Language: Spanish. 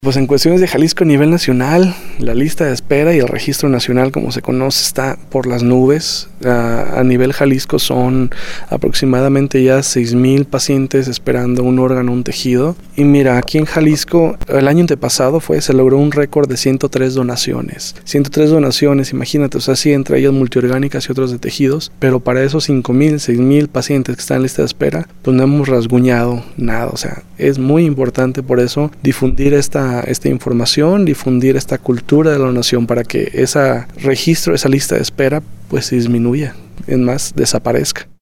Pues en cuestiones de Jalisco a nivel nacional, la lista de espera y el registro nacional, como se conoce, está por las nubes. A nivel Jalisco son aproximadamente ya 6,000 pacientes esperando un órgano, un tejido. Y mira, aquí en Jalisco, el año antepasado se logró un récord de 103 donaciones. 103 donaciones, imagínate, o sea, sí, entre ellas multiorgánicas y otras de tejidos, pero para esos 5,000, 6,000 pacientes que están en lista de espera, pues no hemos rasguñado nada. O sea, es muy importante por eso difundir esta información, difundir esta cultura de la donación para que ese registro, esa lista de espera, pues disminuya, es más, desaparezca.